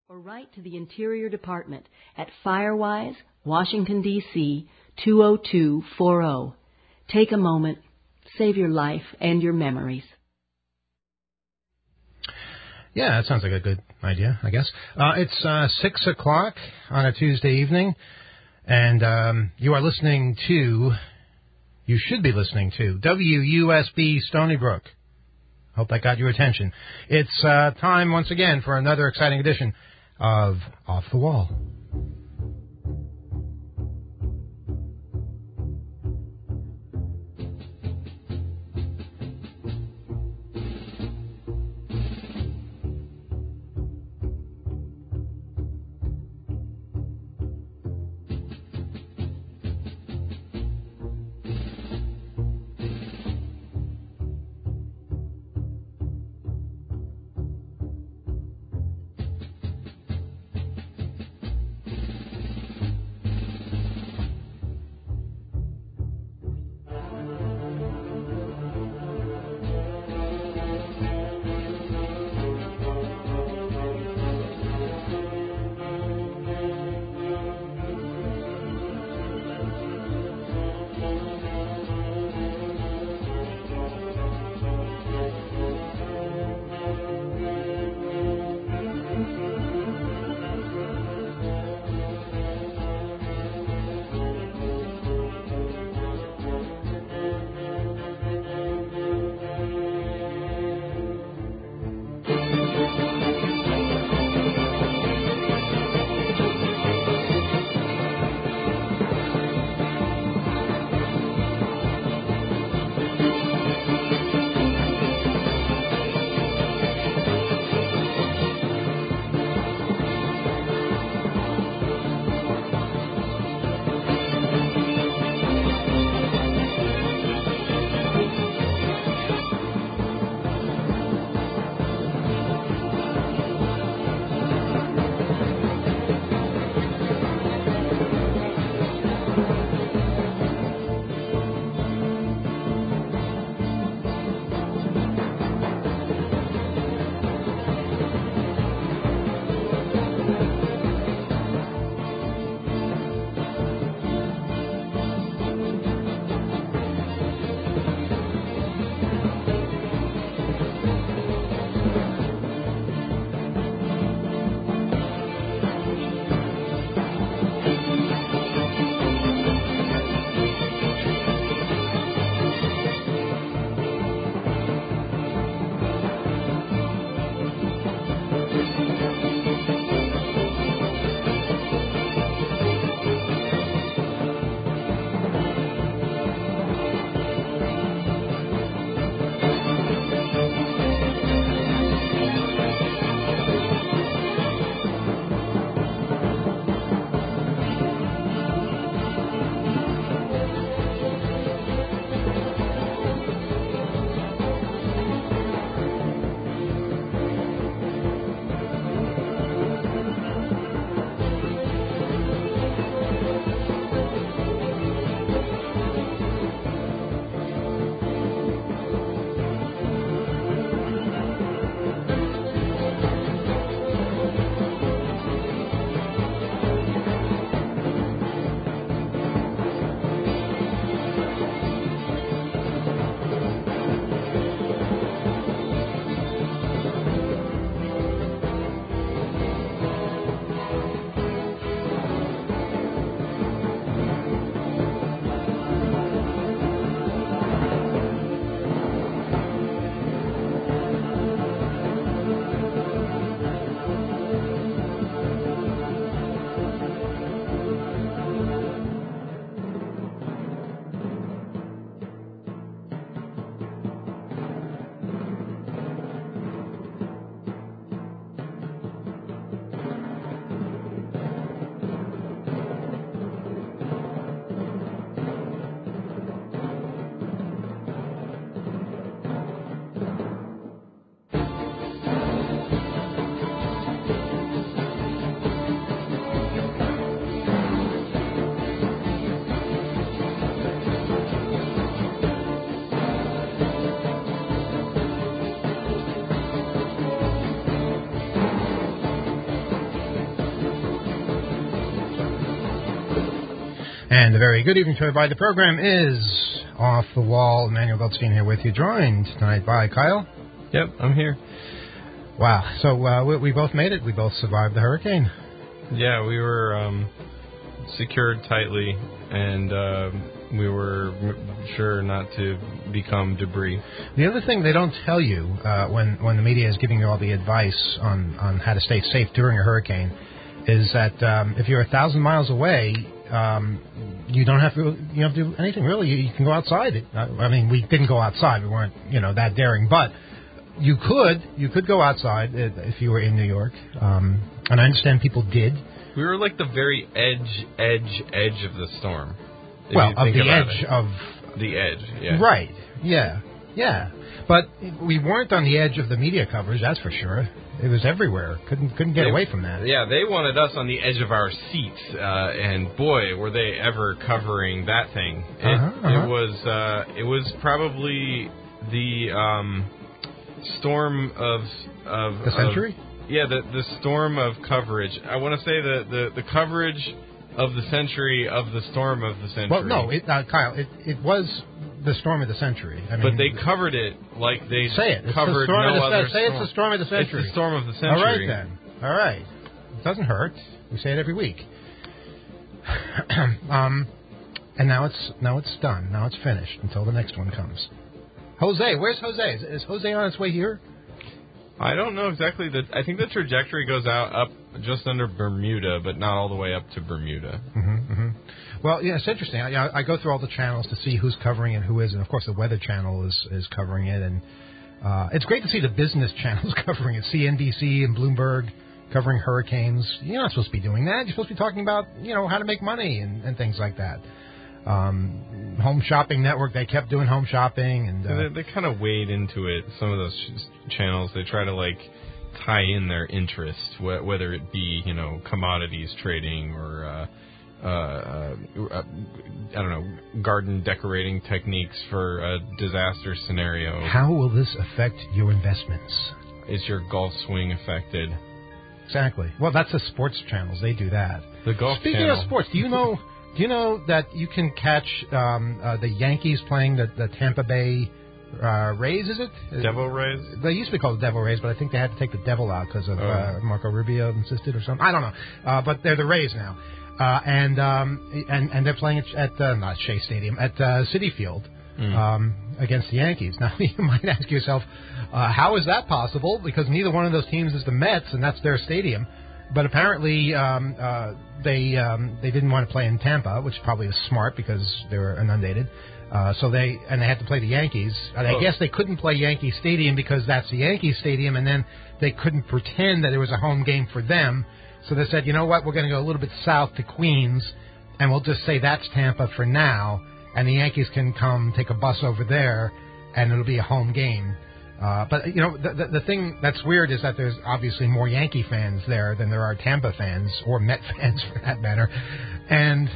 or write to the Interior Department at Firewise, Washington, D.C. 20240. Take a moment. Save your life and your memories. Yeah, that sounds like a good idea, I guess. It's 6 o'clock on a Tuesday evening, and you are listening to, you should be listening to, WUSB Stony Brook. Hope that got your attention. It's time once again for another exciting edition of Off the Wall. And a very good evening to everybody. The program is Off the Wall. Emmanuel Goldstein here with you, joined tonight by Kyle. Yep, I'm here. Wow. So we both made it. We both survived the hurricane. Yeah, we were secured tightly, and we were sure not to become debris. The other thing they don't tell you when the media is giving you all the advice on how to stay safe during a hurricane is that if you're 1,000 miles away, you don't have to do anything really. You can go outside. I mean, we didn't go outside. We weren't that daring, but you could go outside if you were in New York. And I understand people did. We were like the very edge of the storm. Well, of the edge of the edge. Yeah. Right. Yeah. But we weren't on the edge of the media coverage. That's for sure. It was everywhere. Couldn't get away from that. Yeah, they wanted us on the edge of our seats, and boy, were they ever covering that thing. It was probably the storm of the century. The storm of coverage. I want to say the coverage of the century of the storm of the century. Well, no, Kyle, it was the storm of the century. I mean, but they covered it like they covered no other storm. Say it's the storm of the century. It's the storm of the century. All right, then. All right. It doesn't hurt. We say it every week. And now it's done. Now it's finished until the next one comes. Jose, where's Jose? Is Jose on its way here? I don't know exactly. I think the trajectory goes up just under Bermuda, but not all the way up to Bermuda. Mm-hmm. Well, yeah, it's interesting. I go through all the channels to see who's covering it, who isn't. Of course, the Weather Channel is covering it, and it's great to see the business channels covering it. CNBC and Bloomberg covering hurricanes. You're not supposed to be doing that. You're supposed to be talking about how to make money and things like that. Home Shopping Network, they kept doing home shopping, and they kind of wade into it. Some of those channels, they try to tie in their interests, whether it be commodities trading or I don't know, garden decorating techniques for a disaster scenario. How will this affect your investments? Is your golf swing affected? Exactly. Well, that's the sports channels. They do that. The golf Speaking channel. of sports, do you know that you can catch the Yankees playing the Tampa Bay Rays, is it? Devil Rays? They used to be called the Devil Rays, but I think they had to take the devil out because of Marco Rubio insisted or something. I don't know. But they're the Rays now. And they're playing at not Shea Stadium, at Citi Field against the Yankees. Now, you might ask yourself, how is that possible? Because neither one of those teams is the Mets, and that's their stadium. But apparently they didn't want to play in Tampa, which probably is smart because they were inundated. So they had to play the Yankees. I guess they couldn't play Yankee Stadium because that's the Yankee Stadium, and then they couldn't pretend that it was a home game for them. So they said, you know what, we're going to go a little bit south to Queens, and we'll just say that's Tampa for now, and the Yankees can come take a bus over there, and it'll be a home game. But, the thing that's weird is that there's obviously more Yankee fans there than there are Tampa fans, or Met fans for that matter. And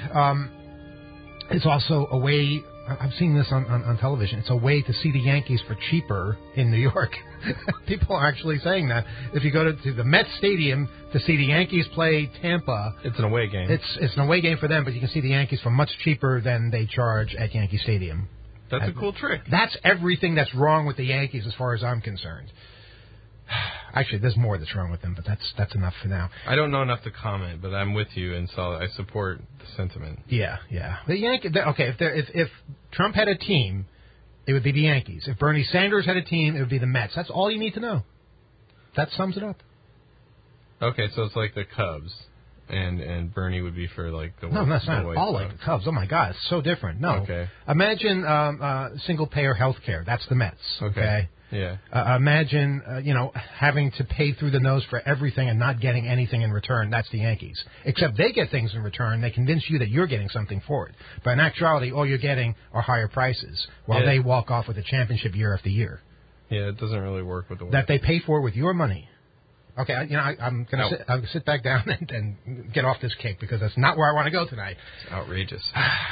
it's also a way, I've seen this on television, it's a way to see the Yankees for cheaper in New York. People are actually saying that. If you go to the Met Stadium to see the Yankees play Tampa, it's an away game. It's an away game for them, but you can see the Yankees for much cheaper than they charge at Yankee Stadium. That's a cool trick. That's everything that's wrong with the Yankees as far as I'm concerned. Actually, there's more that's wrong with them, but that's enough for now. I don't know enough to comment, but I'm with you, and so I support the sentiment. Yeah. The if Trump had a team, it would be the Yankees. If Bernie Sanders had a team, it would be the Mets. That's all you need to know. That sums it up. Okay, so it's like the Cubs. And Bernie would be for the no, that's not at all like the Cubs. Oh my God, it's so different. No, okay. Imagine single payer health care. That's the Mets. Okay. Yeah. Imagine having to pay through the nose for everything and not getting anything in return. That's the Yankees. Except they get things in return. They convince you that you're getting something for it. But in actuality, all you're getting are higher prices, while they walk off with a championship year after year. Yeah, it doesn't really work with the way that they pay for with your money. Okay, I'm going to sit back down and get off this cake because that's not where I want to go tonight. It's outrageous.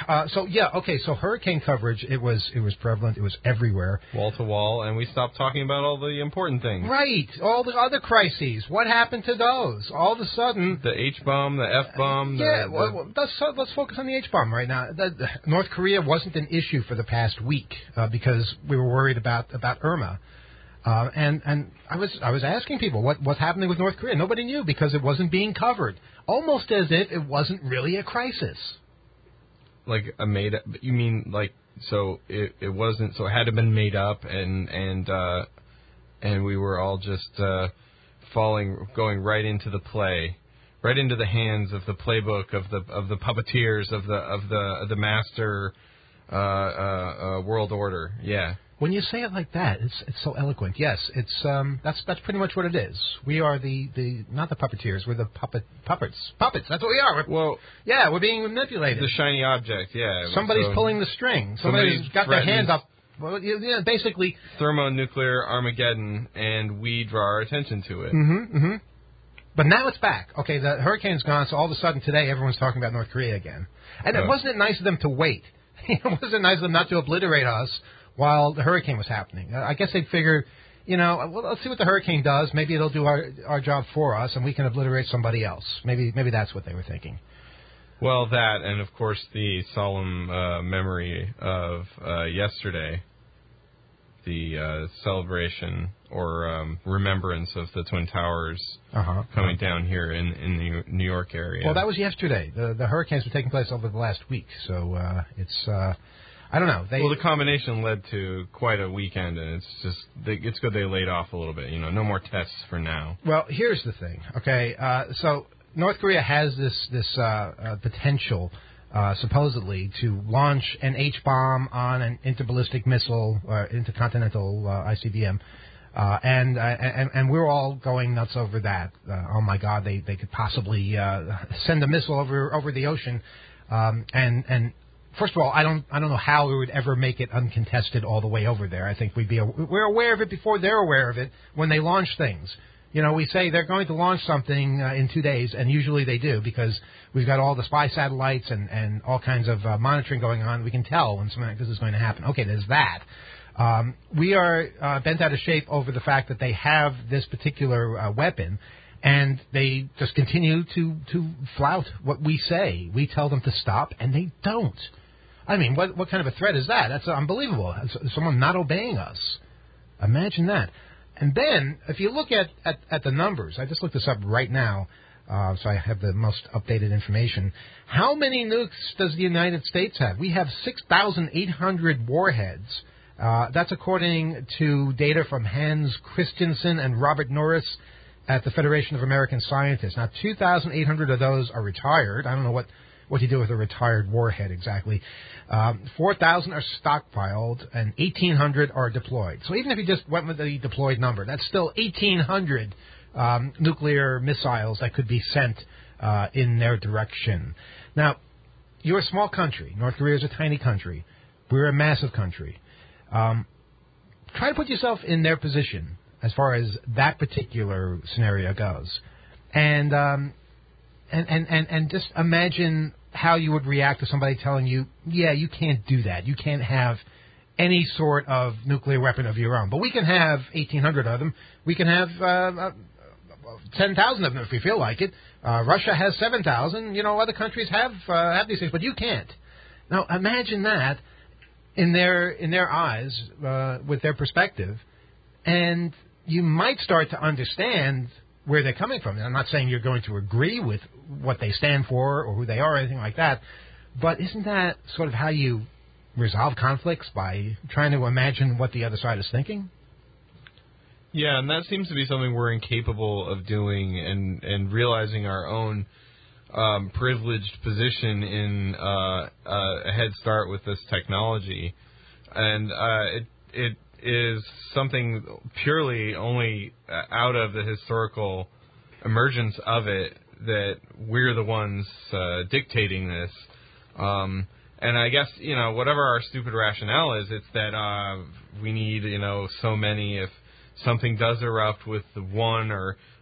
So hurricane coverage, it was prevalent. It was everywhere. Wall to wall, and we stopped talking about all the important things. Right. All the other crises. What happened to those? All of a sudden... The H-bomb, the F-bomb... let's focus on the H-bomb right now. North Korea wasn't an issue for the past week because we were worried about Irma. And I was asking people what's happening with North Korea. Nobody knew because it wasn't being covered. Almost as if it wasn't really a crisis. Like a made up? You mean like so it wasn't? So it had to have been made up, and we were all just going right into the play, right into the hands of the playbook of the puppeteers of the master world order. Yeah. When you say it like that, it's so eloquent. Yes, it's that's pretty much what it is. We are the not the puppeteers, we're the puppets. Puppets. That's what we are. We're being manipulated. The shiny object. Yeah. Somebody's pulling the string. Somebody's got their hand up. Well, basically thermonuclear Armageddon, and we draw our attention to it. Mm-hmm. But now it's back. Okay, the hurricane's gone, so all of a sudden today everyone's talking about North Korea again. And it wasn't nice of them to wait. It wasn't nice of them not to obliterate us while the hurricane was happening. I guess they'd figure, let's see what the hurricane does. Maybe it'll do our job for us, and we can obliterate somebody else. Maybe that's what they were thinking. Well, that, and of course the solemn memory of yesterday, the celebration or remembrance of the Twin Towers coming down here in the New York area. Well, that was yesterday. The hurricanes were taking place over the last week, so it's... I don't know. The combination led to quite a weekend, and it's good they laid off a little bit. No more tests for now. Well, here's the thing. Okay, so North Korea has this potential, supposedly, to launch an H-bomb on an interballistic missile, intercontinental ICBM, and we're all going nuts over that. Oh my God, they could possibly send a missile over the ocean, and first of all, I don't know how we would ever make it uncontested all the way over there. I think we're aware of it before they're aware of it when they launch things. We say they're going to launch something in 2 days, and usually they do because we've got all the spy satellites and all kinds of monitoring going on. We can tell when something like this is going to happen. Okay, there's that. We are bent out of shape over the fact that they have this particular weapon, and they just continue to flout what we say. We tell them to stop, and they don't. I mean, what kind of a threat is that? That's unbelievable. It's someone not obeying us. Imagine that. And then, if you look at the numbers, I just looked this up right now, so I have the most updated information. How many nukes does the United States have? We have 6,800 warheads. That's according to data from Hans Christensen and Robert Norris at the Federation of American Scientists. Now, 2,800 of those are retired. I don't know what you do with a retired warhead exactly. 4,000 are stockpiled, and 1,800 are deployed. So even if you just went with the deployed number, that's still 1,800 nuclear missiles that could be sent in their direction. Now, you're a small country. North Korea is a tiny country. We're a massive country. Try to put yourself in their position as far as that particular scenario goes. And just imagine how you would react to somebody telling you, yeah, you can't do that. You can't have any sort of nuclear weapon of your own. But we can have 1,800 of them. We can have 10,000 of them if we feel like it. Russia has 7,000. Other countries have these things, but you can't. Now, imagine that in their eyes, with their perspective, and you might start to understand where they're coming from. And I'm not saying you're going to agree with what they stand for or who they are or anything like that, but isn't that sort of how you resolve conflicts, by trying to imagine what the other side is thinking? Yeah, and that seems to be something we're incapable of doing, and realizing our own privileged position in a head start with this technology. And it is something purely only out of the historical emergence of it that we're the ones dictating this. And I guess, whatever our stupid rationale is, it's that we need, so many. If something does erupt with one or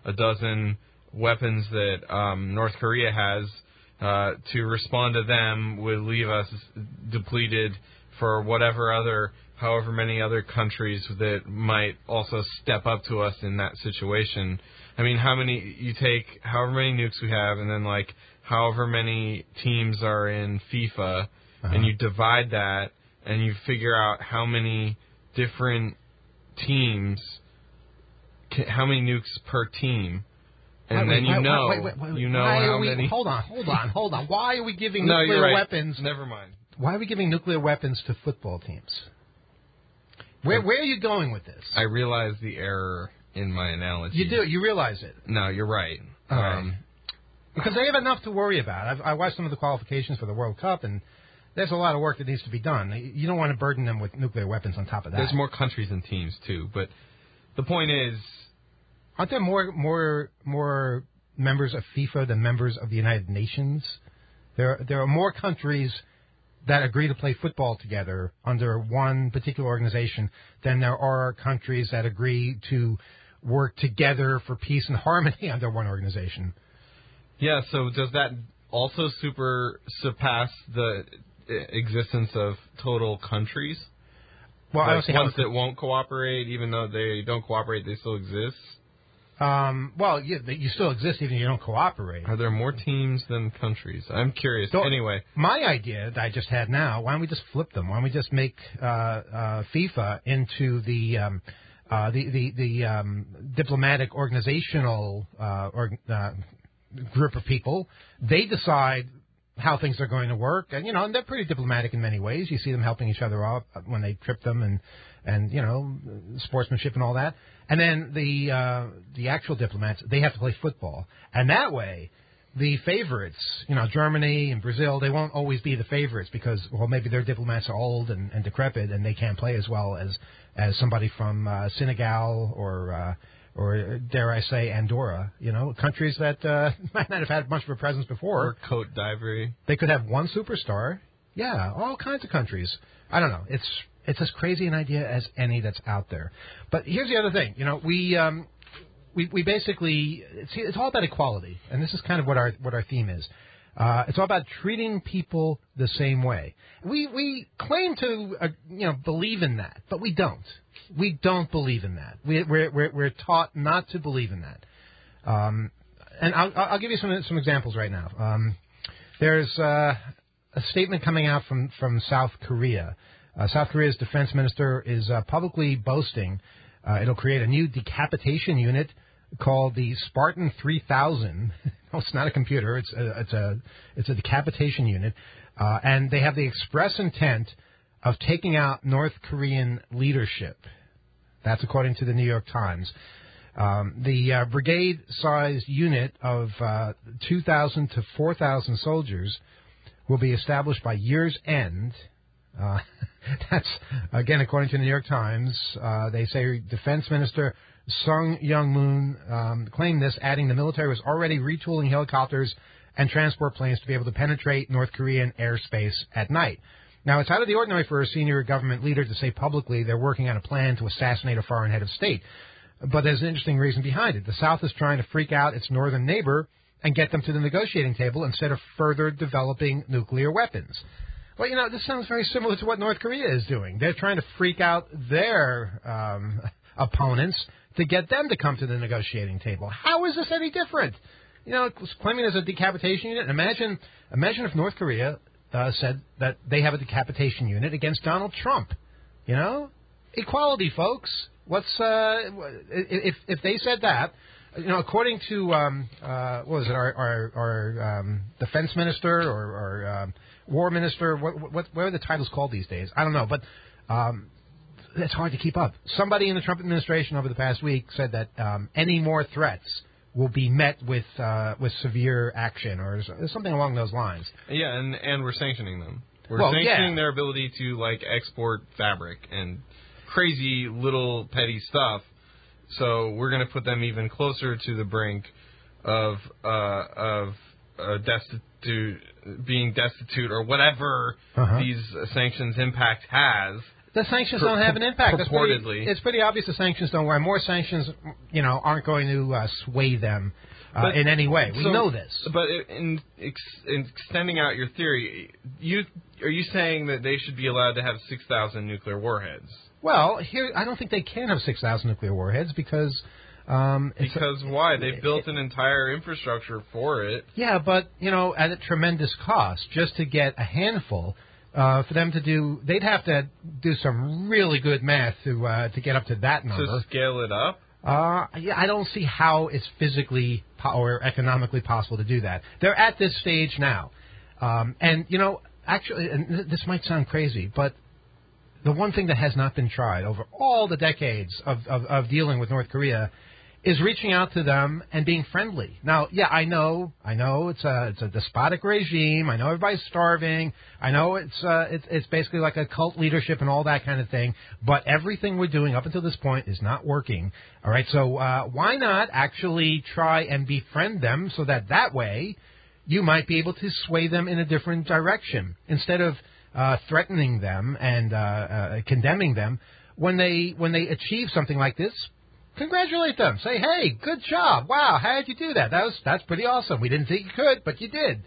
a dozen weapons that North Korea has, to respond to them would leave us depleted for however many other countries that might also step up to us in that situation. I mean, you take however many nukes we have, and then like however many teams are in FIFA, and you divide that, and you figure out how many different teams, how many nukes per team. And then you know how many. Hold on. Why are we giving No, nuclear you're right. weapons? Never mind. Why are we giving nuclear weapons to football teams? Where are you going with this? I realize the error in my analogy. You do. You realize it. No, you're right. All right. Because they have enough to worry about. I watched some of the qualifications for the World Cup, and there's a lot of work that needs to be done. You don't want to burden them with nuclear weapons on top of that. There's more countries and teams, too. But the point is... Aren't there more members of FIFA than members of the United Nations? There are more countries that agree to play football together under one particular organization than there are countries that agree to work together for peace and harmony under one organization. Yeah, so does that also surpass the existence of total countries? Well, like I don't see ones that won't cooperate, even though they don't cooperate, they still exist? Well, yeah, you still exist even if you don't cooperate. Are there more teams than countries? I'm curious. So, anyway. My idea that I just had now, why don't we just flip them? Why don't we just make FIFA into the diplomatic organizational group of people? They decide how things are going to work, and and they're pretty diplomatic in many ways. You see them helping each other out when they trip them, and sportsmanship and all that. And then the actual diplomats, they have to play football, and that way, the favorites, Germany and Brazil, they won't always be the favorites because, well, maybe their diplomats are old and decrepit, and they can't play as well as somebody from Senegal or dare I say Andorra, countries that might not have had much of a presence before. Or Côte d'Ivoire. They could have one superstar. Yeah, all kinds of countries. I don't know. It's as crazy an idea as any that's out there. But here's the other thing. We basically it's all about equality, and this is kind of what our theme is. It's all about treating people the same way. We claim to believe in that, but we don't. We don't believe in that. We're taught not to believe in that. And I'll give you some examples right now. There's a statement coming out from South Korea. South Korea's defense minister is publicly boasting it'll create a new decapitation unit called the Spartan 3000. No, it's not a computer. It's a decapitation unit, and they have the express intent of taking out North Korean leadership. That's according to the New York Times. The brigade-sized unit of 2,000 to 4,000 soldiers will be established by year's end. That's, again, according to the New York Times. They say Defense Minister Sung Young-moon claimed this, adding the military was already retooling helicopters and transport planes to be able to penetrate North Korean airspace at night. Now, it's out of the ordinary for a senior government leader to say publicly they're working on a plan to assassinate a foreign head of state. But there's an interesting reason behind it. The South is trying to freak out its northern neighbor and get them to the negotiating table instead of further developing nuclear weapons. Well, this sounds very similar to what North Korea is doing. They're trying to freak out their opponents to get them to come to the negotiating table. How is this any different? Claiming there's a decapitation unit. Imagine if North Korea said that they have a decapitation unit against Donald Trump. Equality, folks. If they said that? According to what was it? Our defense minister or war minister. What are the titles called these days? I don't know, but it's hard to keep up. Somebody in the Trump administration over the past week said that any more threats will be met with severe action or something along those lines. Yeah, and we're sanctioning them. We're sanctioning their ability to export fabric and crazy little petty stuff. So we're going to put them even closer to the brink of being destitute or whatever these sanctions impact has. The sanctions don't have an impact. Purportedly. It's pretty obvious the sanctions don't work. More sanctions, aren't going to sway them in any way. We know this. But in extending out your theory, are you saying that they should be allowed to have 6,000 nuclear warheads? Well, I don't think they can have 6,000 nuclear warheads because... because why? They've built an entire infrastructure for it. Yeah, but, at a tremendous cost just to get a handful... for them to do, they'd have to do some really good math to get up to that number. To scale it up? I don't see how it's physically or economically possible to do that. They're at this stage now. Actually, and this might sound crazy, but the one thing that has not been tried over all the decades of dealing with North Korea is reaching out to them and being friendly. Now, yeah, I know it's a despotic regime. I know everybody's starving. I know it's basically like a cult leadership and all that kind of thing. But everything we're doing up until this point is not working. All right, so why not actually try and befriend them so that way you might be able to sway them in a different direction instead of threatening them and condemning them when they achieve something like this. Congratulate them. Say, hey, good job. Wow, how did you do that? That's pretty awesome. We didn't think you could, but you did.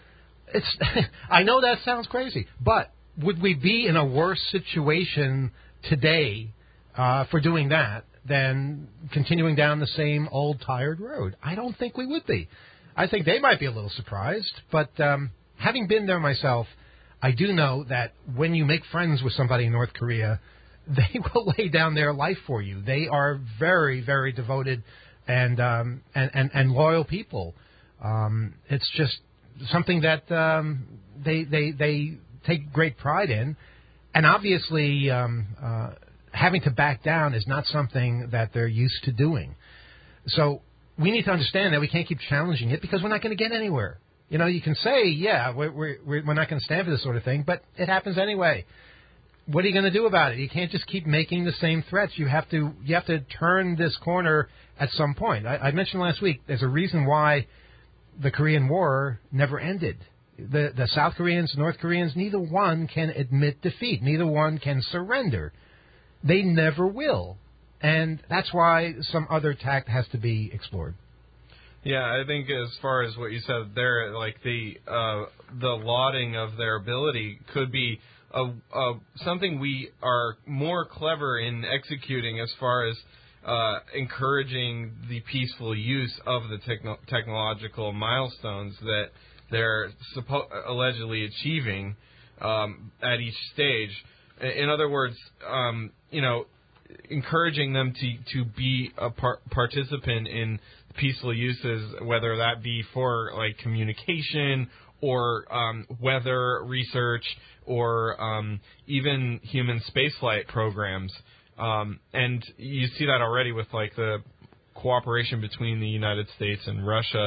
I know that sounds crazy, but would we be in a worse situation today for doing that than continuing down the same old tired road? I don't think we would be. I think they might be a little surprised, but having been there myself, I do know that when you make friends with somebody in North Korea, they will lay down their life for you. They are very, very devoted and loyal people. It's just something that they take great pride in, and obviously having to back down is not something that they're used to doing. So we need to understand that we can't keep challenging it because we're not going to get anywhere. You can say, yeah, we're not going to stand for this sort of thing, but it happens anyway. What are you going to do about it? You can't just keep making the same threats. You have to turn this corner at some point. I mentioned last week there's a reason why the Korean War never ended. The South Koreans, North Koreans, neither one can admit defeat. Neither one can surrender. They never will. And that's why some other tact has to be explored. Yeah, I think as far as what you said there, like the lauding of their ability could be something we are more clever in executing as far as encouraging the peaceful use of the technological milestones that they're allegedly achieving at each stage. In other words, encouraging them to be a participant in peaceful uses, whether that be for like communication or weather research or even human spaceflight programs. And you see that already with like the cooperation between the United States and Russia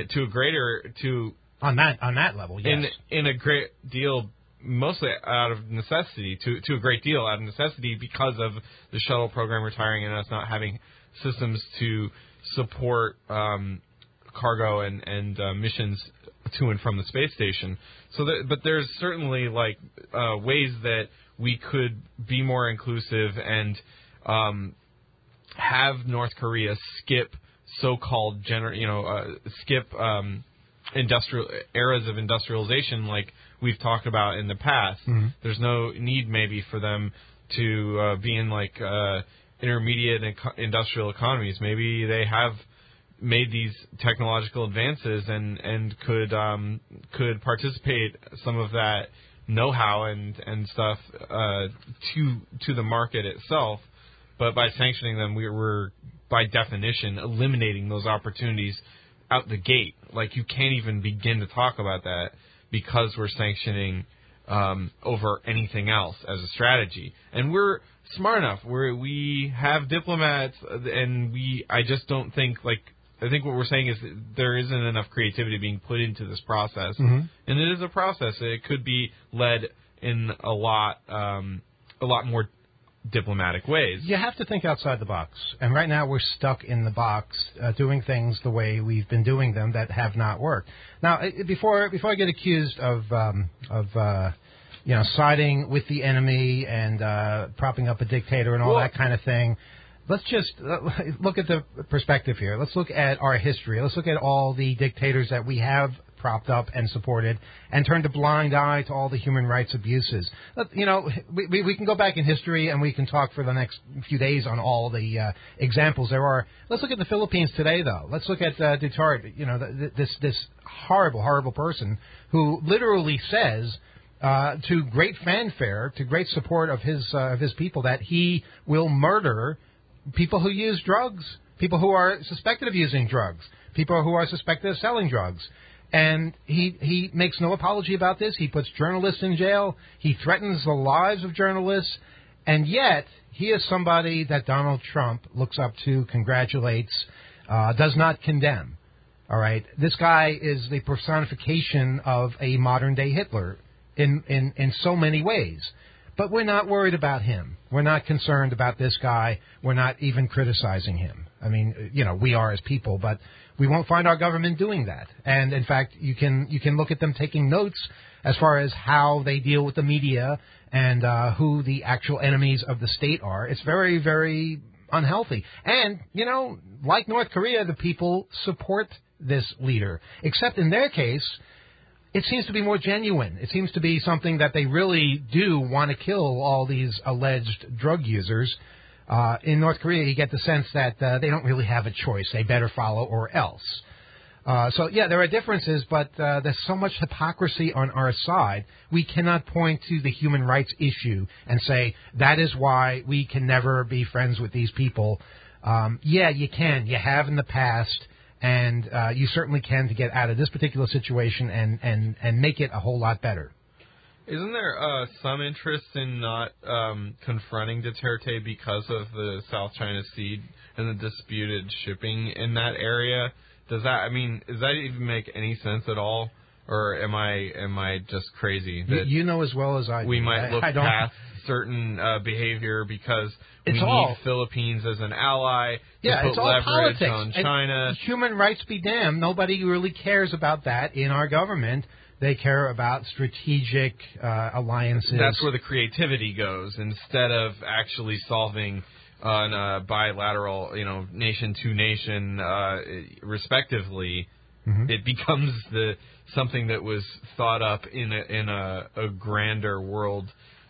on that level, yes. In a great deal, mostly out of necessity, to a great deal out of necessity because of the shuttle program retiring and us not having systems to support cargo and missions to and from the space station. But there's certainly like ways that we could be more inclusive and have North Korea skip so-called industrial eras of industrialization like we've talked about in the past. Mm-hmm. There's no need maybe for them to be in like intermediate industrial economies. Maybe they have made these technological advances and could participate some of that know-how and stuff to the market itself. But by sanctioning them, we're by definition eliminating those opportunities out the gate. Like you can't even begin to talk about that because we're sanctioning over anything else as a strategy. And we're smart enough. We have diplomats, and I just don't think I think what we're saying is that there isn't enough creativity being put into this process. Mm-hmm. And it is a process. It could be led in a lot more diplomatic ways. You have to think outside the box. And right now we're stuck in the box doing things the way we've been doing them that have not worked. Now, before I get accused of siding with the enemy and propping up a dictator and all that kind of thing. Let's just look at the perspective here. Let's look at our history. Let's look at all the dictators that we have propped up and supported and turned a blind eye to all the human rights abuses. We can go back in history and we can talk for the next few days on all the examples there are. Let's look at the Philippines today, though. Let's look at Duterte, this horrible, horrible person who literally says to great fanfare, to great support of his people, that he will murder people who use drugs, people who are suspected of using drugs, people who are suspected of selling drugs. And he makes no apology about this. He puts journalists in jail. He threatens the lives of journalists. And yet, he is somebody that Donald Trump looks up to, congratulates, does not condemn. All right? This guy is the personification of a modern-day Hitler in so many ways. But we're not worried about him. We're not concerned about this guy. We're not even criticizing him. I mean, we are as people, but we won't find our government doing that. And, in fact, you can look at them taking notes as far as how they deal with the media and who the actual enemies of the state are. It's very, very unhealthy. And, like North Korea, the people support this leader, except in their case, it seems to be more genuine. It seems to be something that they really do want to kill all these alleged drug users. In North Korea, you get the sense that they don't really have a choice. They better follow or else. There are differences, but there's so much hypocrisy on our side. We cannot point to the human rights issue and say, that is why we can never be friends with these people. You can. You have in the past. And you certainly can to get out of this particular situation and make it a whole lot better. Isn't there some interest in not confronting Duterte because of the South China Sea and the disputed shipping in that area? Does that even make any sense at all? Or am I just crazy? That you know as well as I do. We might look past certain behavior because we need Philippines as an ally to put leverage politics on China. And human rights be damned. Nobody really cares about that in our government. They care about strategic alliances. That's where the creativity goes. Instead of actually solving on a bilateral, nation to nation, respectively, it becomes something that was thought up in a grander world,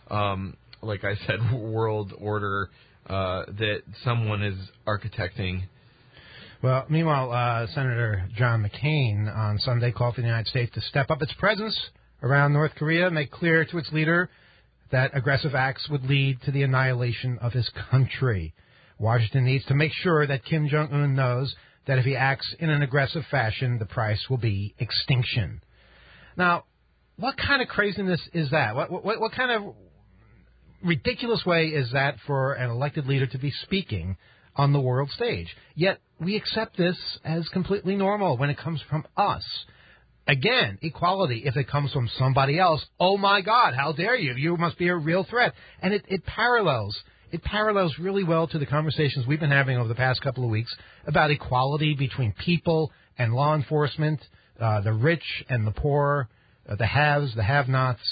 like I said, world order that someone is architecting. Well, meanwhile, Senator John McCain on Sunday called for the United States to step up its presence around North Korea, make clear to its leader that aggressive acts would lead to the annihilation of his country. Washington needs to make sure that Kim Jong-un knows that if he acts in an aggressive fashion, the price will be extinction. Now, what kind of craziness is that? What kind of ridiculous way is that for an elected leader to be speaking on the world stage? Yet we accept this as completely normal when it comes from us. Again, equality. If it comes from somebody else, oh my God, how dare you? You must be a real threat. And it parallels really well to the conversations we've been having over the past couple of weeks about equality between people and law enforcement, the rich and the poor, the haves, the have-nots.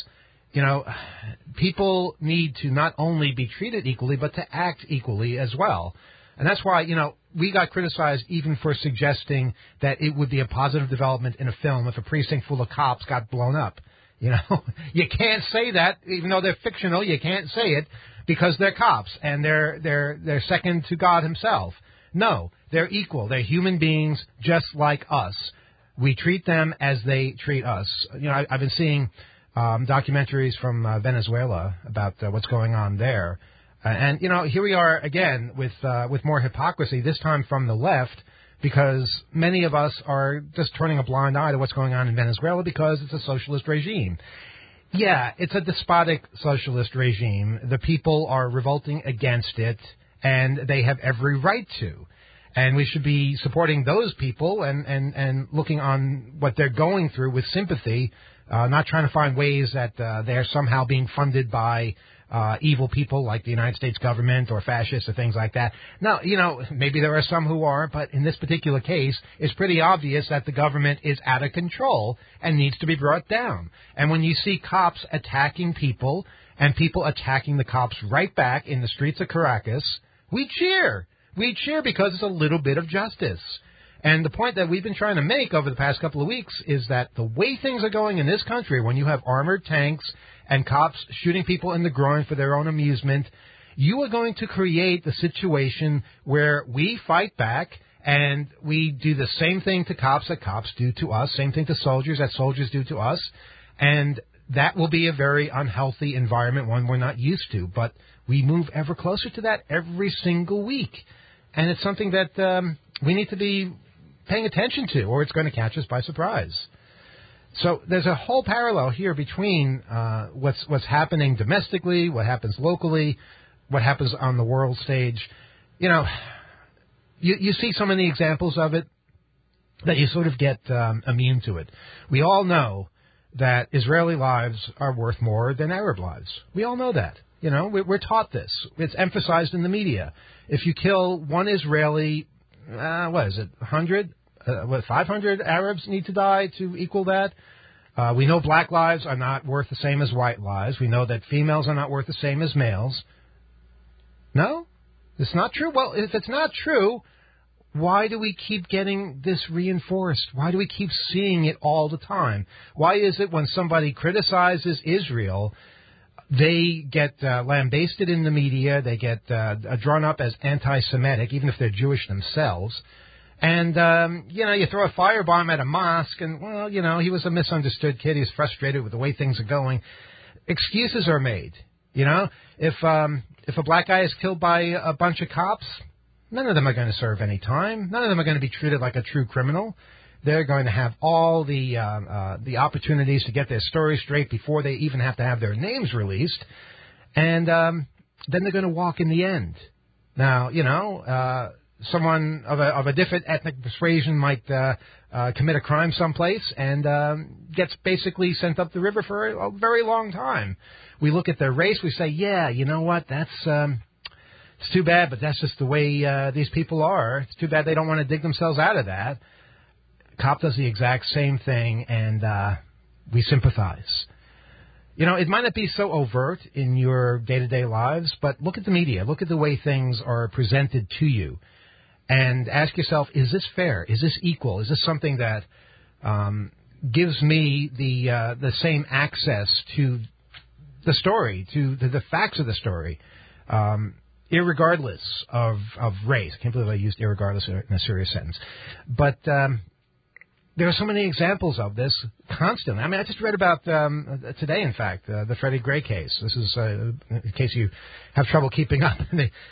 People need to not only be treated equally, but to act equally as well. And that's why, we got criticized even for suggesting that it would be a positive development in a film if a precinct full of cops got blown up. You can't say that, even though they're fictional. You can't say it because they're cops and they're second to God himself. No, they're equal. They're human beings just like us. We treat them as they treat us. I've been seeing documentaries from Venezuela about what's going on there. And here we are again with more hypocrisy, this time from the left, because many of us are just turning a blind eye to what's going on in Venezuela because it's a socialist regime. Yeah, it's a despotic socialist regime. The people are revolting against it, and they have every right to. And we should be supporting those people and looking on what they're going through with sympathy, not trying to find ways that they're somehow being funded by evil people like the United States government or fascists or things like that. Now, maybe there are some who are, but in this particular case, it's pretty obvious that the government is out of control and needs to be brought down. And when you see cops attacking people and people attacking the cops right back in the streets of Caracas, we cheer. We cheer because it's a little bit of justice. And the point that we've been trying to make over the past couple of weeks is that the way things are going in this country, when you have armored tanks and cops shooting people in the groin for their own amusement, you are going to create the situation where we fight back and we do the same thing to cops that cops do to us, same thing to soldiers that soldiers do to us, and that will be a very unhealthy environment, one we're not used to. But we move ever closer to that every single week, and it's something that we need to be paying attention to, or it's going to catch us by surprise. So there's a whole parallel here between what's happening domestically, what happens locally, what happens on the world stage. You see so many examples of it that you sort of get immune to it. We all know that Israeli lives are worth more than Arab lives. We all know that. We're taught this. It's emphasized in the media. If you kill one Israeli, 100? 500 Arabs need to die to equal that? We know black lives are not worth the same as white lives. We know that females are not worth the same as males. No? It's not true? Well, if it's not true, why do we keep getting this reinforced? Why do we keep seeing it all the time? Why is it when somebody criticizes Israel, they get lambasted in the media, they get drawn up as anti-Semitic, even if they're Jewish themselves? And, you throw a firebomb at a mosque, and, he was a misunderstood kid. He's frustrated with the way things are going. Excuses are made. If a black guy is killed by a bunch of cops, none of them are going to serve any time. None of them are going to be treated like a true criminal. They're going to have all the opportunities to get their story straight before they even have to have their names released. And then they're going to walk in the end. Now, someone of a different ethnic persuasion might commit a crime someplace and gets basically sent up the river for a very long time. We look at their race, we say, yeah, you know what, that's it's too bad, but that's just the way these people are. It's too bad they don't want to dig themselves out of that. Cop does the exact same thing, and we sympathize. It might not be so overt in your day-to-day lives, but look at the media. Look at the way things are presented to you. And ask yourself, is this fair? Is this equal? Is this something that gives me the same access to the story, to the facts of the story, irregardless of race? I can't believe I used irregardless in a serious sentence. But there are so many examples of this constantly. I mean, I just read about today, in fact, the Freddie Gray case. This is, in case you have trouble keeping up,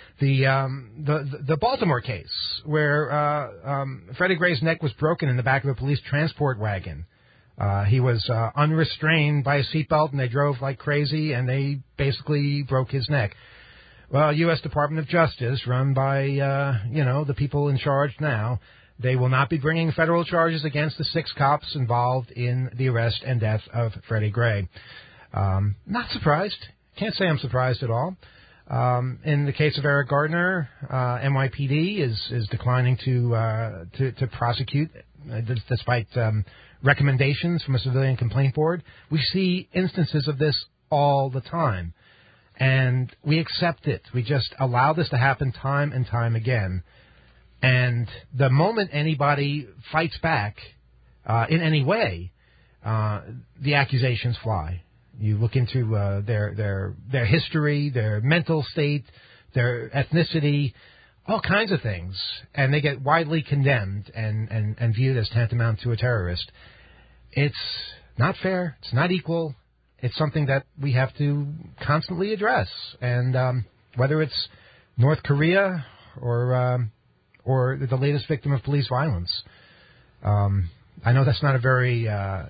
the Baltimore case where Freddie Gray's neck was broken in the back of a police transport wagon. He was unrestrained by a seatbelt, and they drove like crazy, and they basically broke his neck. Well, U.S. Department of Justice, run by, the people in charge now, they will not be bringing federal charges against the 6 cops involved in the arrest and death of Freddie Gray. Not surprised. Can't say I'm surprised at all. In the case of Eric Gardner, NYPD is declining to prosecute, despite recommendations from a civilian complaint board. We see instances of this all the time, and we accept it. We just allow this to happen time and time again. And the moment anybody fights back in any way, the accusations fly. You look into their history, their mental state, their ethnicity, all kinds of things, and they get widely condemned and viewed as tantamount to a terrorist. It's not fair. It's not equal. It's something that we have to constantly address. And whether it's North Korea or the latest victim of police violence. I know that's not a very, a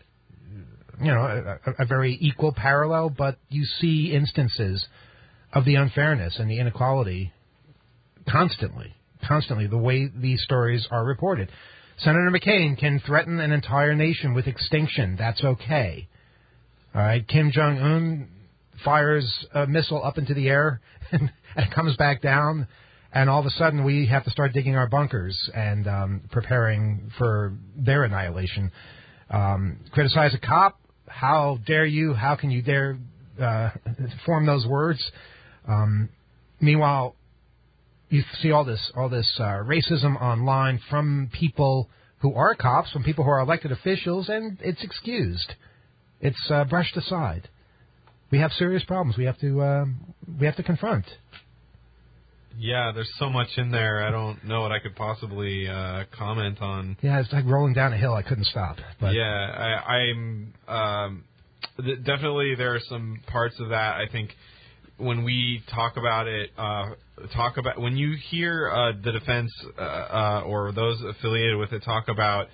very equal parallel, but you see instances of the unfairness and the inequality constantly, the way these stories are reported. Senator McCain can threaten an entire nation with extinction. That's okay. All right, Kim Jong-un fires a missile up into the air and it comes back down, and all of a sudden we have to start digging our bunkers and preparing for their annihilation. Criticize a cop? How dare you? How can you dare form those words? Meanwhile, you see all this racism online from people who are cops, from people who are elected officials, and it's excused. It's brushed aside. We have serious problems. We have to confront. Yeah, there's so much in there. I don't know what I could possibly comment on. Yeah, it's like rolling down a hill. I couldn't stop. But yeah, I'm definitely there are some parts of that. I think when we talk about it, when you hear the defense or those affiliated with it talk about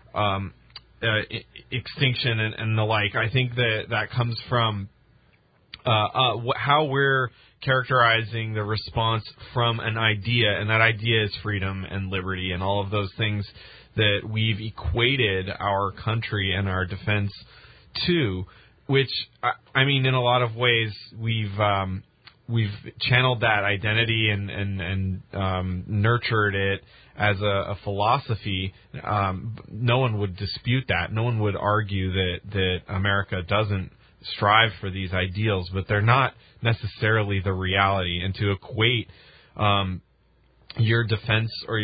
extinction and the like, I think that comes from how we're characterizing the response from an idea, and that idea is freedom and liberty and all of those things that we've equated our country and our defense to, which, I mean, in a lot of ways we've channeled that identity and nurtured it as a philosophy. No one would dispute that. No one would argue that America doesn't strive for these ideals, but they're not necessarily the reality. And to equate your defense or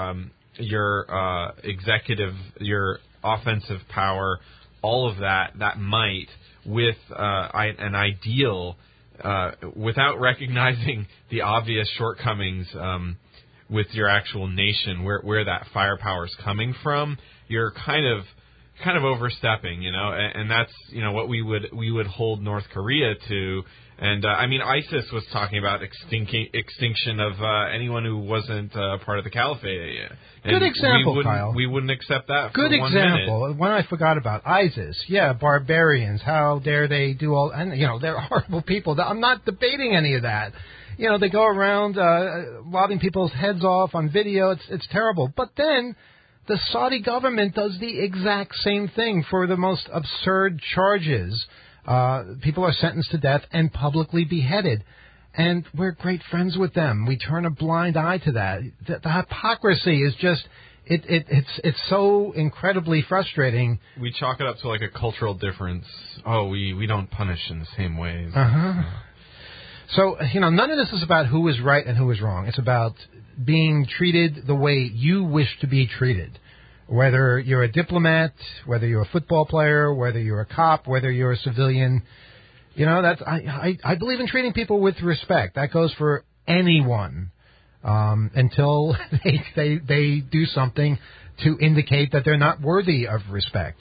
your executive, your offensive power, all of that might with an ideal, without recognizing the obvious shortcomings with your actual nation, where that firepower is coming from, you're kind of overstepping, and that's what we would hold North Korea to. And I mean, ISIS was talking about extinction of anyone who wasn't part of the caliphate. And good example, Kyle. We wouldn't accept that. Good for 1 example. minute. One I forgot about, ISIS. Yeah, barbarians. How dare they do all? And they're horrible people. I'm not debating any of that. They go around lobbing people's heads off on video. It's terrible. But then the Saudi government does the exact same thing for the most absurd charges. People are sentenced to death and publicly beheaded. And we're great friends with them. We turn a blind eye to that. The hypocrisy is just, it's so incredibly frustrating. We chalk it up to like a cultural difference. Oh, we don't punish in the same ways. Uh-huh. So, none of this is about who is right and who is wrong. It's about being treated the way you wish to be treated. Whether you're a diplomat, whether you're a football player, whether you're a cop, whether you're a civilian, I believe in treating people with respect. That goes for anyone until they do something to indicate that they're not worthy of respect.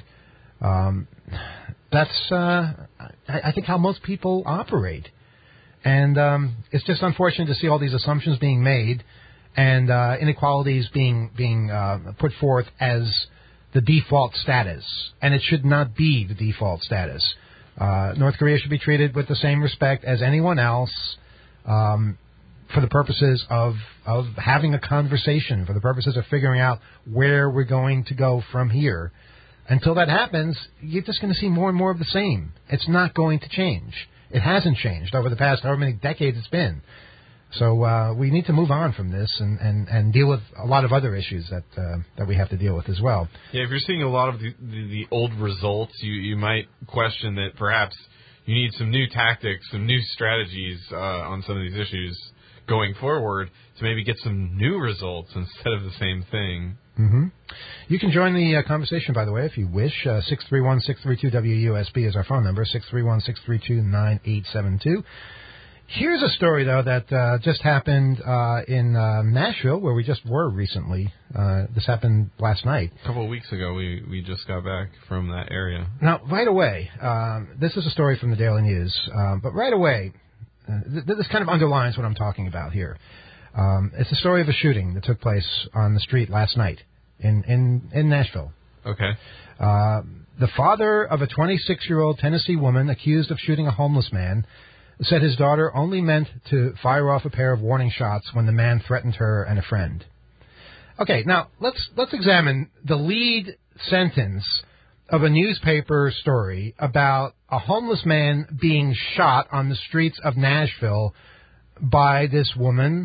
That's I think how most people operate, and it's just unfortunate to see all these assumptions being made. And inequalities being put forth as the default status, and it should not be the default status. North Korea should be treated with the same respect as anyone else, for the purposes of having a conversation, for the purposes of figuring out where we're going to go from here. Until that happens, you're just going to see more and more of the same. It's not going to change. It hasn't changed over the past however many decades it's been. So we need to move on from this and deal with a lot of other issues that we have to deal with as well. Yeah, if you're seeing a lot of the old results, you might question that perhaps you need some new tactics, some new strategies on some of these issues going forward to maybe get some new results instead of the same thing. Mm-hmm. You can join the conversation, by the way, if you wish. 631-632-WUSB is our phone number, 631-632-9872. Here's a story, though, that just happened in Nashville, where we just were recently. This happened last night. A couple of weeks ago, we just got back from that area. Now, right away, this is a story from the Daily News, but right away, this kind of underlines what I'm talking about here. It's a story of a shooting that took place on the street last night in Nashville. Okay. The father of a 26-year-old Tennessee woman accused of shooting a homeless man said his daughter only meant to fire off a pair of warning shots when the man threatened her and a friend. Okay, now let's examine the lead sentence of a newspaper story about a homeless man being shot on the streets of Nashville by this woman,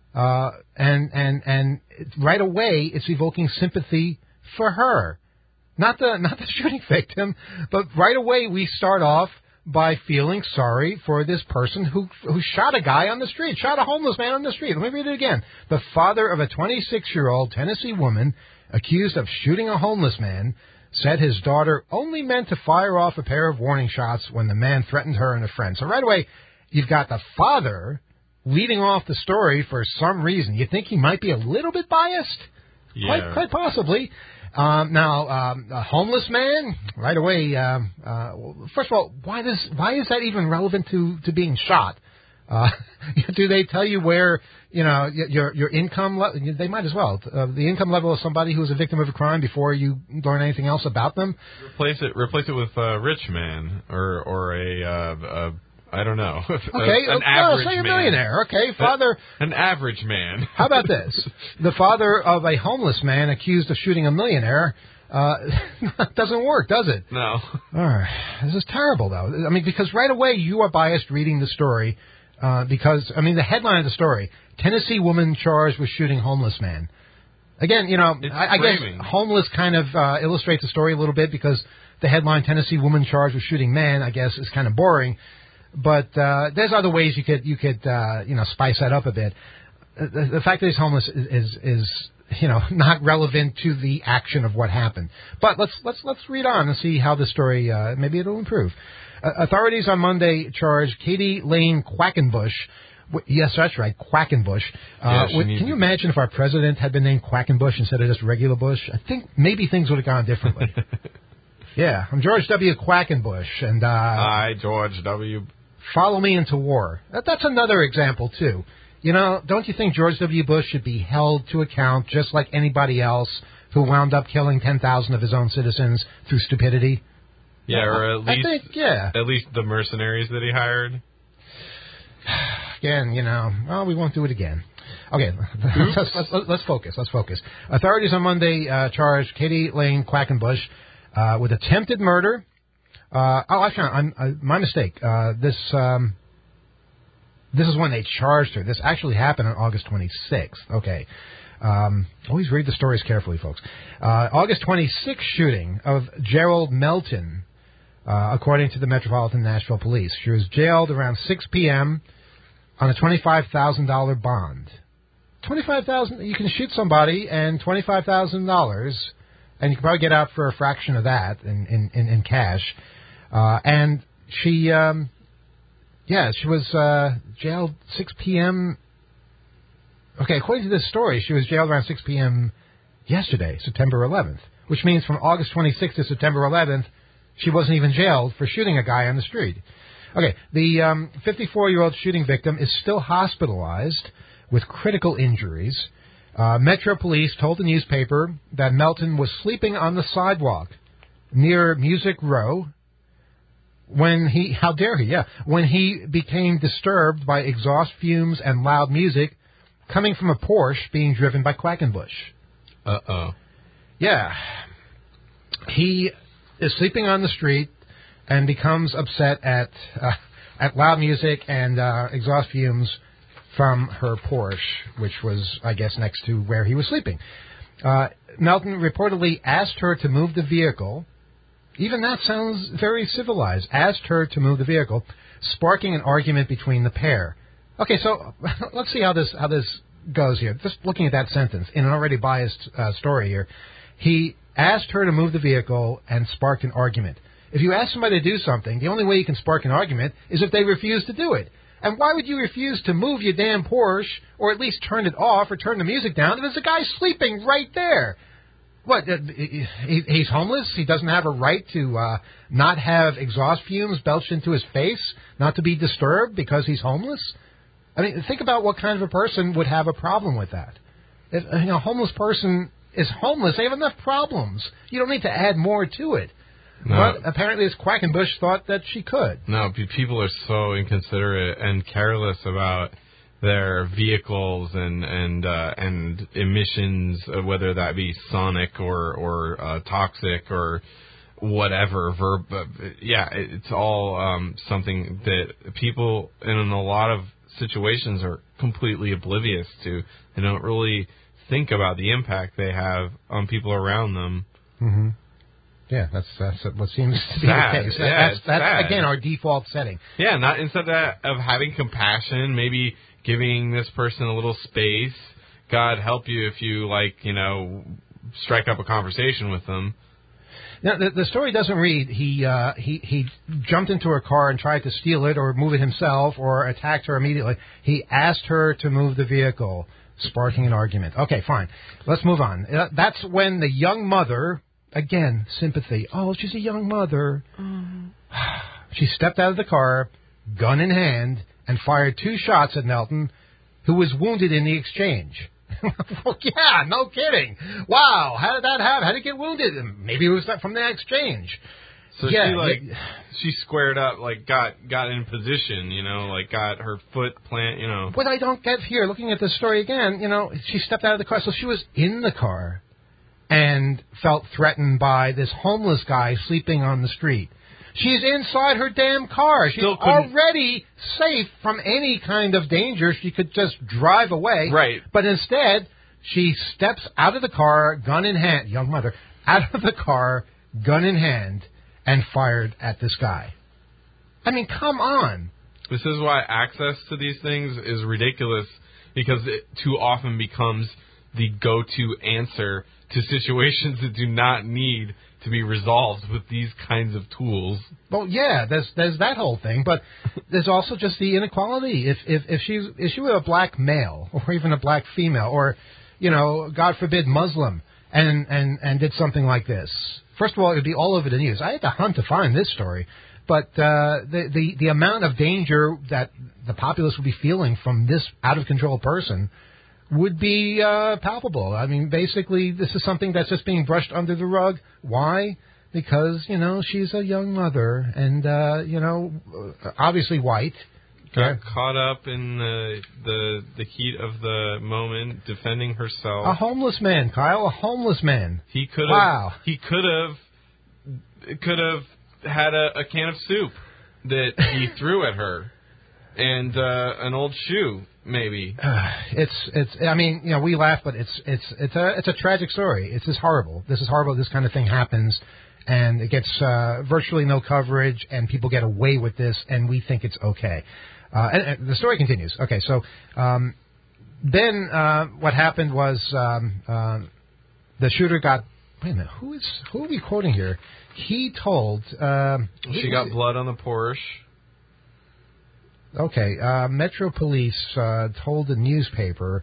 and right away it's evoking sympathy for her, not the shooting victim, but right away we start off by feeling sorry for this person who shot a guy on the street, shot a homeless man on the street. Let me read it again. The father of a 26-year-old Tennessee woman accused of shooting a homeless man said his daughter only meant to fire off a pair of warning shots when the man threatened her and a friend. So right away, you've got the father leading off the story for some reason. You think he might be a little bit biased? Yeah. Quite possibly. Now, a homeless man, right away, first of all, why is that even relevant to being shot? Do they tell you where, your income level? They might as well. The income level of somebody who is a victim of a crime before you learn anything else about them? Replace it with a rich man or a I don't know. Okay, an average say a man. Millionaire. Okay, father. An average man. How about this? The father of a homeless man accused of shooting a millionaire doesn't work, does it? No. All right. This is terrible, though. I mean, because right away you are biased reading the story because, the headline of the story, Tennessee woman charged with shooting homeless man. Again, I guess homeless kind of illustrates the story a little bit because the headline, Tennessee woman charged with shooting man, I guess, is kind of boring. But there's other ways you could spice that up a bit. The fact that he's homeless is not relevant to the action of what happened. But let's read on and see how the story maybe it'll improve. Authorities on Monday charged Katie Lane Quackenbush. Yes, that's right, Quackenbush. Can you imagine if our president had been named Quackenbush instead of just regular Bush? I think maybe things would have gone differently. Yeah, I'm George W. Quackenbush, and hi, George W. Follow me into war. That's another example, too. Don't you think George W. Bush should be held to account just like anybody else who wound up killing 10,000 of his own citizens through stupidity? Yeah, or at least, I think, yeah. At least the mercenaries that he hired. Again, we won't do it again. Okay, let's focus. Authorities on Monday charged Katie Lane Quackenbush with attempted murder. My mistake. This is when they charged her. This actually happened on August 26th. Okay. Always read the stories carefully, folks. August 26th shooting of Gerald Melton, according to the Metropolitan Nashville Police. She was jailed around 6 p.m. on a $25,000 bond. $25,000. You can shoot somebody and $25,000, and you can probably get out for a fraction of that in cash. And she was jailed 6 p.m. Okay, according to this story, she was jailed around 6 p.m. yesterday, September 11th, which means from August 26th to September 11th, she wasn't even jailed for shooting a guy on the street. Okay, the 54-year-old shooting victim is still hospitalized with critical injuries. Metro Police told the newspaper that Melton was sleeping on the sidewalk near Music Row when he became disturbed by exhaust fumes and loud music coming from a Porsche being driven by Quackenbush. Uh-oh. Yeah. He is sleeping on the street and becomes upset at loud music and exhaust fumes from her Porsche, which was, I guess, next to where he was sleeping. Melton reportedly asked her to move the vehicle. Even that sounds very civilized. Asked her to move the vehicle, sparking an argument between the pair. Okay, so let's see how this goes here. Just looking at that sentence, in an already biased story here, he asked her to move the vehicle and sparked an argument. If you ask somebody to do something, the only way you can spark an argument is if they refuse to do it. And why would you refuse to move your damn Porsche, or at least turn it off, or turn the music down, if there's a guy sleeping right there? What, he's homeless? He doesn't have a right to not have exhaust fumes belched into his face, not to be disturbed because he's homeless? I mean, think about what kind of a person would have a problem with that. If a homeless person is homeless, they have enough problems. You don't need to add more to it. No. But apparently this Quackenbush thought that she could. No, people are so inconsiderate and careless about their vehicles and emissions, whether that be sonic or toxic or whatever verb. Yeah, it's all something that people in a lot of situations are completely oblivious to. They don't really think about the impact they have on people around them. Mm-hmm. Yeah, that's what seems to be sad. the case. Yeah, that's again our default setting. Yeah, not instead of having compassion, maybe giving this person a little space. God help you if you strike up a conversation with them. Now, the story doesn't read he jumped into her car and tried to steal it or move it himself or attacked her immediately. He asked her to move the vehicle, sparking an argument. Okay, fine. Let's move on. That's when the young mother, again, sympathy. Oh, she's a young mother. Mm. She stepped out of the car, gun in hand, and fired 2 shots at Melton, who was wounded in the exchange. Well, yeah, no kidding. Wow, how did that happen? How did he get wounded? Maybe it was from the exchange. So she squared up, got in position, got her foot plant, What I don't get here, looking at this story again, she stepped out of the car, so she was in the car and felt threatened by this homeless guy sleeping on the street. She's inside her damn car. She's already safe from any kind of danger. She could just drive away. Right. But instead, she steps out of the car, gun in hand, young mother, out of the car, gun in hand, and fired at this guy. I mean, come on. This is why access to these things is ridiculous, because it too often becomes the go-to answer to situations that do not need to be resolved with these kinds of tools. Well, yeah, there's that whole thing, but there's also just the inequality. If she were a black male or even a black female or, God forbid, Muslim and did something like this, first of all, it would be all over the news. I had to hunt to find this story, but the amount of danger that the populace would be feeling from this out of control person would be palpable. I mean, basically, this is something that's just being brushed under the rug. Why? Because, she's a young mother and, obviously white. Got caught up in the heat of the moment, defending herself. A homeless man, Kyle, a homeless man. He could have. Wow. He could have had a can of soup that he threw at her, and an old shoe. Maybe I mean, we laugh, but it's a tragic story. It's just horrible. This is horrible. This kind of thing happens, and it gets virtually no coverage, and people get away with this, and we think it's okay. And the story continues. Okay, so then what happened was the shooter got. Wait a minute, who are we quoting here? He told. She got blood on the Porsche. Okay, Metro Police told the newspaper,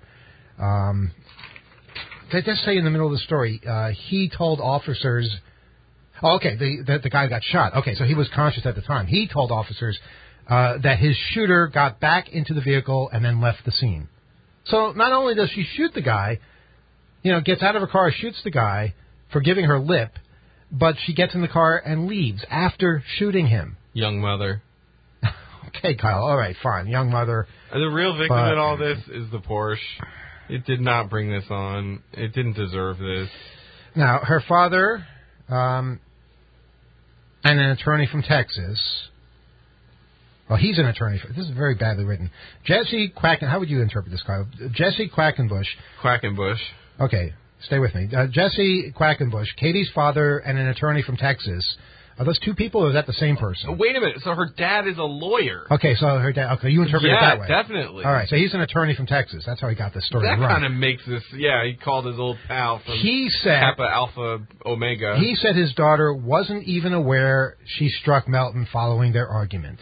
they just say in the middle of the story, he told officers, the guy got shot. Okay, so he was conscious at the time. He told officers that his shooter got back into the vehicle and then left the scene. So not only does she shoot the guy, gets out of her car, shoots the guy for giving her lip, but she gets in the car and leaves after shooting him. Young mother. Okay, Kyle. All right, fine. Young mother. The real victim in all this is the Porsche. It did not bring this on. It didn't deserve this. Now, her father and an attorney from Texas. Well, he's an attorney. This is very badly written. Jesse Quacken. How would you interpret this, Kyle? Jesse Quackenbush. Quackenbush. Okay, stay with me. Jesse Quackenbush, Katie's father and an attorney from Texas. Are those two people, or is that the same person? Wait a minute. So her dad is a lawyer. Okay, so her dad. Okay, you interpret it that way. Yeah, definitely. All right, so he's an attorney from Texas. That's how he got this story. That kind of makes this. Yeah, he called his old pal from Kappa Alpha Omega. He said his daughter wasn't even aware she struck Melton following their argument.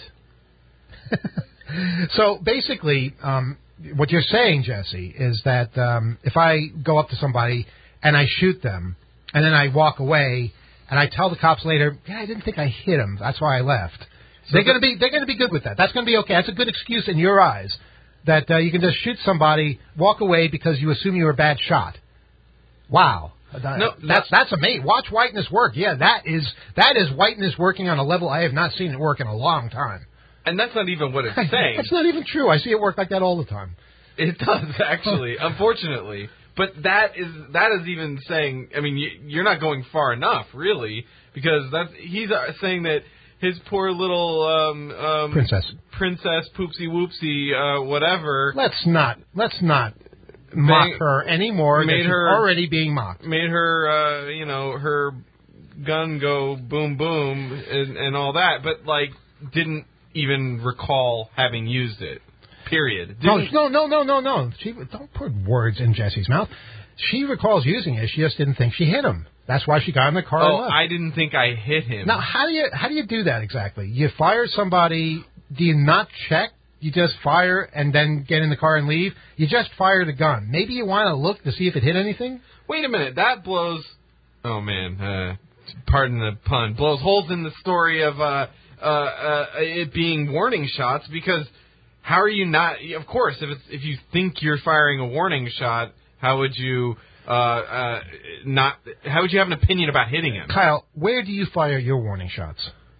So basically, what you're saying, Jesse, is that if I go up to somebody and I shoot them, and then I walk away. And I tell the cops later, I didn't think I hit him. That's why I left. So they're going to be good with that. That's going to be okay. That's a good excuse in your eyes that you can just shoot somebody, walk away because you assume you were a bad shot. Wow. No, that's amazing. Watch whiteness work. Yeah, that is whiteness working on a level I have not seen it work in a long time. And that's not even what it's saying. That's not even true. I see it work like that all the time. It does, actually, unfortunately. But that is even saying, I mean, you're not going far enough, really, because he's saying that his poor little princess poopsie whoopsie whatever. Let's not mock her anymore. She's already being mocked. Made her her gun go boom boom and all that, but like didn't even recall having used it. Period. No. Don't put words in Jesse's mouth. She recalls using it. She just didn't think she hit him. That's why she got in the car and left. I didn't think I hit him. Now, how do you do that exactly? You fire somebody. Do you not check? You just fire and then get in the car and leave? You just fired a gun. Maybe you want to look to see if it hit anything? Wait a minute. That blows... Oh, man. Pardon the pun. Blows holes in the story of it being warning shots, because how are you not... Of course, if you think you're firing a warning shot, how would you... not? How would you have an opinion about hitting him? Kyle, where do you fire your warning shots?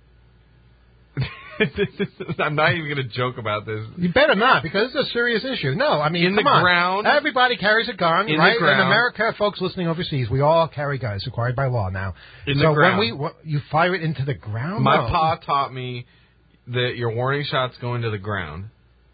I'm not even going to joke about this. You better not, because it's a serious issue. No, I mean, come on. Ground. Everybody carries a gun, in right? The ground. In America, folks listening overseas, we all carry guns required by law now. In the ground. When you fire it into the ground? My pa taught me that your warning shots go into the ground.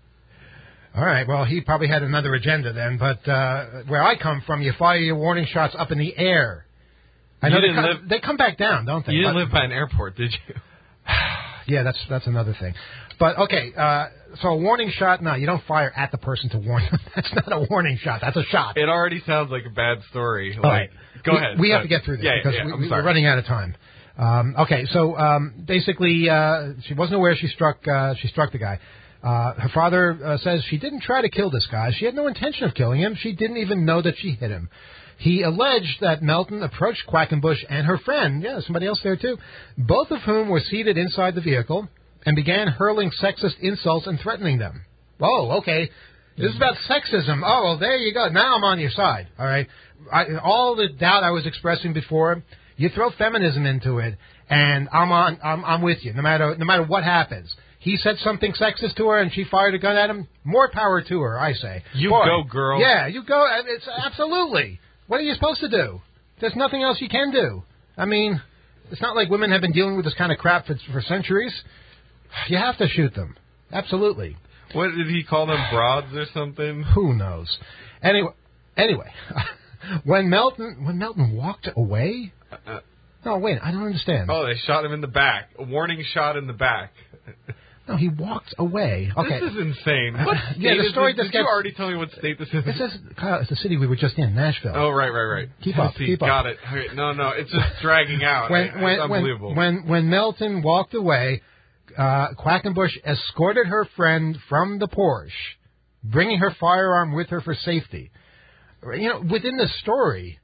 All right, well, he probably had another agenda then, but where I come from, you fire your warning shots up in the air. I know they come back down, don't they? You didn't live by an airport, did you? Yeah, that's another thing. But, okay, so a warning shot, no, you don't fire at the person to warn them. That's not a warning shot. That's a shot. It already sounds like a bad story. All right. Go ahead. We have to get through this because we're running out of time. Okay, so basically she wasn't aware she struck the guy. Her father says she didn't try to kill this guy. She had no intention of killing him. She didn't even know that she hit him. He alleged that Melton approached Quackenbush and her friend, somebody else there too, both of whom were seated inside the vehicle, and began hurling sexist insults and threatening them. Oh, okay. This is about sexism. Oh, well, there you go. Now I'm on your side. All right. All the doubt I was expressing before, you throw feminism into it, and I'm with you. No matter what happens. He said something sexist to her, and she fired a gun at him. More power to her, I say. You go, girl. Yeah, you go. It's absolutely. What are you supposed to do? There's nothing else you can do. I mean, it's not like women have been dealing with this kind of crap for centuries. You have to shoot them. Absolutely. What did he call them, broads or something? Who knows? Anyway, when Melton walked away. No, wait, I don't understand. Oh, they shot him in the back. A warning shot in the back. No, he walked away. Okay. This is insane. What the story did you already tell me what state this is? This is, Kyle, it's the city we were just in, Nashville. Oh, right. Keep up. Got it. Okay, no, it's just dragging out. It's unbelievable. When Melton walked away, Quackenbush escorted her friend from the Porsche, bringing her firearm with her for safety. You know, within the story,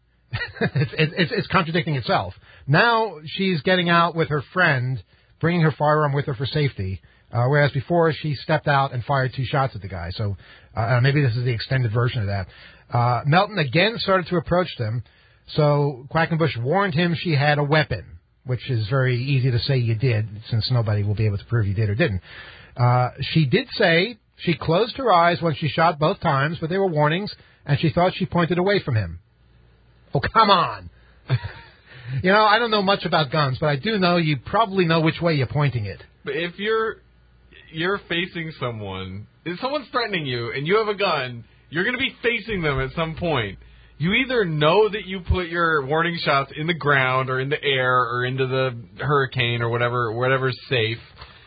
it's contradicting itself. Now she's getting out with her friend, bringing her firearm with her for safety, whereas before she stepped out and fired 2 shots at the guy. So maybe this is the extended version of that. Melton again started to approach them, so Quackenbush warned him she had a weapon, which is very easy to say you did, since nobody will be able to prove you did or didn't. She did say she closed her eyes when she shot both times, but they were warnings, and she thought she pointed away from him. Oh, come on. You know, I don't know much about guns, but I do know you probably know which way you're pointing it. But if you're facing someone, if someone's threatening you and you have a gun, you're going to be facing them at some point. You either know that you put your warning shots in the ground or in the air or into the hurricane or whatever's safe,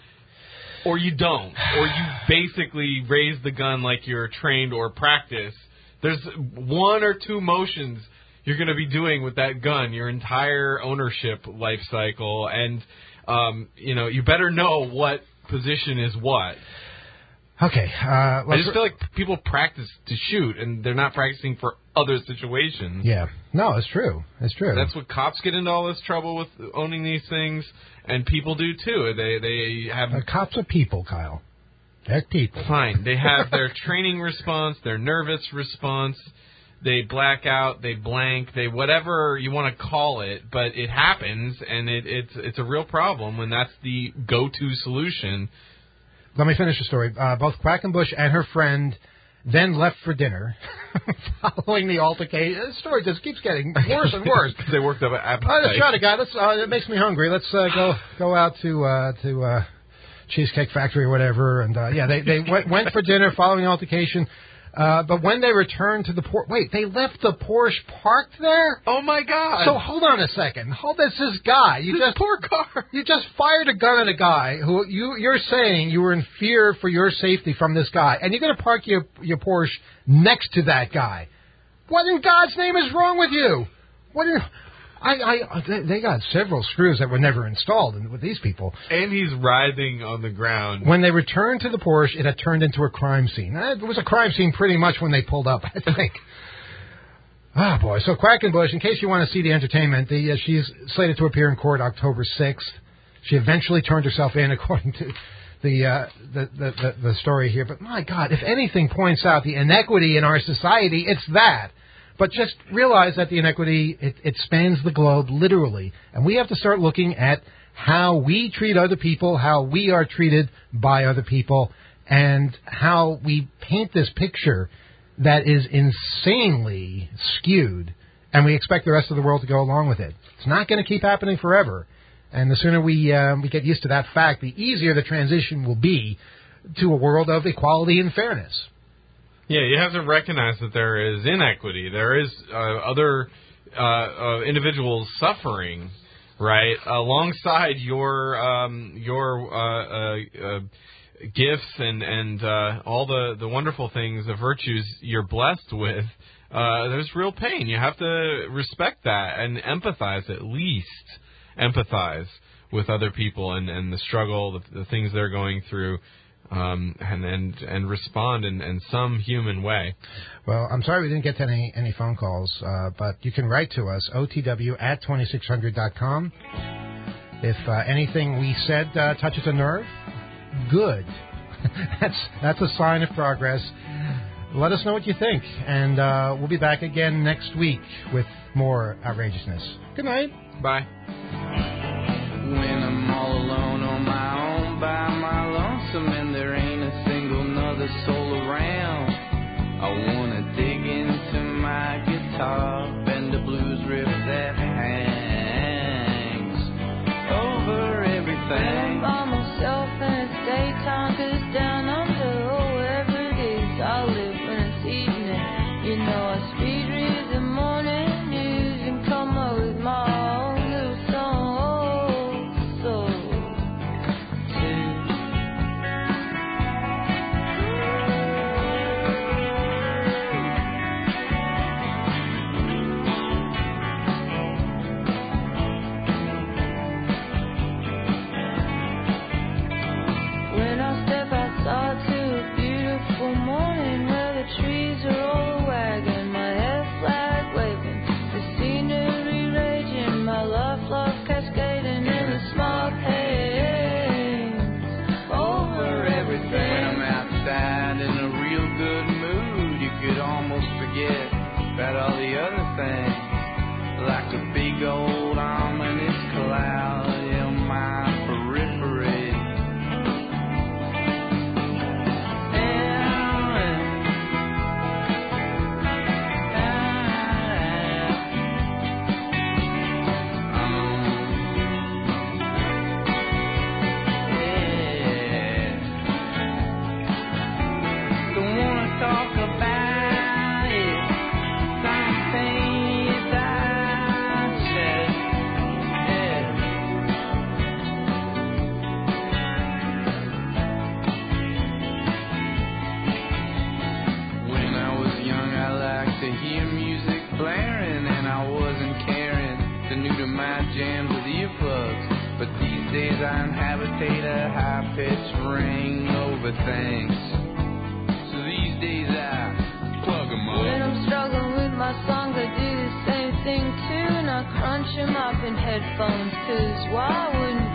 or you don't. Or you basically raise the gun like you're trained or practiced. There's 1 or 2 motions you're going to be doing with that gun your entire ownership life cycle, and you better know what position is what. Okay. I just feel like people practice to shoot, and they're not practicing for other situations. Yeah. No, it's true. It's true. That's what cops get into all this trouble with, owning these things, and people do too. They have... cops are people, Kyle. They're people. Fine. They have their training response, their nervous response. They black out, they blank, they whatever you want to call it, but it happens, and it's a real problem when that's the go-to solution. Let me finish the story. Both Quackenbush and her friend then left for dinner following the altercation. The story just keeps getting worse and worse. They worked up an appetite. Let's try it, guy. It makes me hungry. Let's go out to Cheesecake Factory or whatever. And they went for dinner following the altercation. But when they returned to the Porsche... They left the Porsche parked there? Oh, my God. So hold on a second. This guy. Poor car. You just fired a gun at a guy who you're saying you were in fear for your safety from this guy, and you're going to park your Porsche next to that guy. What in God's name is wrong with you? They got several screws that were never installed with these people. And he's writhing on the ground. When they returned to the Porsche, it had turned into a crime scene. It was a crime scene pretty much when they pulled up, I think. Oh, boy. So Quackenbush, in case you want to see the entertainment, she's slated to appear in court October 6th. She eventually turned herself in, according to the story here. But, my God, if anything points out the inequity in our society, it's that. But just realize that the inequity, it spans the globe literally. And we have to start looking at how we treat other people, how we are treated by other people, and how we paint this picture that is insanely skewed. And we expect the rest of the world to go along with it. It's not going to keep happening forever. And the sooner we get used to that fact, the easier the transition will be to a world of equality and fairness. Yeah, you have to recognize that there is inequity. There is other individuals suffering, right, alongside your gifts and all the wonderful things, the virtues you're blessed with. There's real pain. You have to respect that and empathize, at least empathize with other people and the struggle, the things they're going through. And respond in some human way. Well, I'm sorry we didn't get to any phone calls, but you can write to us, otw@2600.com. If anything we said touches a nerve, good. That's a sign of progress. Let us know what you think, and we'll be back again next week with more outrageousness. Good night. Bye. When I'm all alone on my own by my lonesome and there ain't a single nother soul around, I wanna dig into my guitar, bend the blues riff that hangs over everything. I'm by myself and it's daytime, 'cause down under, or wherever it is I live when it's evening. You know I speed read the morning news and come up with my own little song. About all the other things, like a big old ominous cloud in my periphery. Don't wanna talk about jams with earplugs, but these days I inhabitate a high-pitched ring over things. So these days I plug them up. When I'm struggling with my songs, I do the same thing too, and I crunch them up in headphones, 'cause why wouldn't